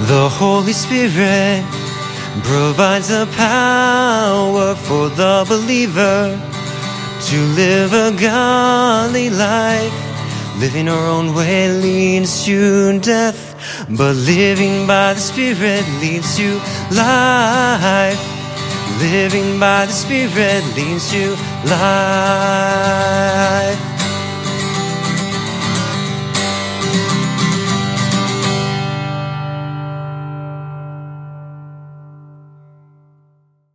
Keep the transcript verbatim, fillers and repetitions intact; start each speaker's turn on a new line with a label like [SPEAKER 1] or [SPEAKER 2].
[SPEAKER 1] The Holy Spirit provides the power for the believer to live a godly life. Living our own way leads to death, but living by the Spirit leads to life. Living by the Spirit leads to life.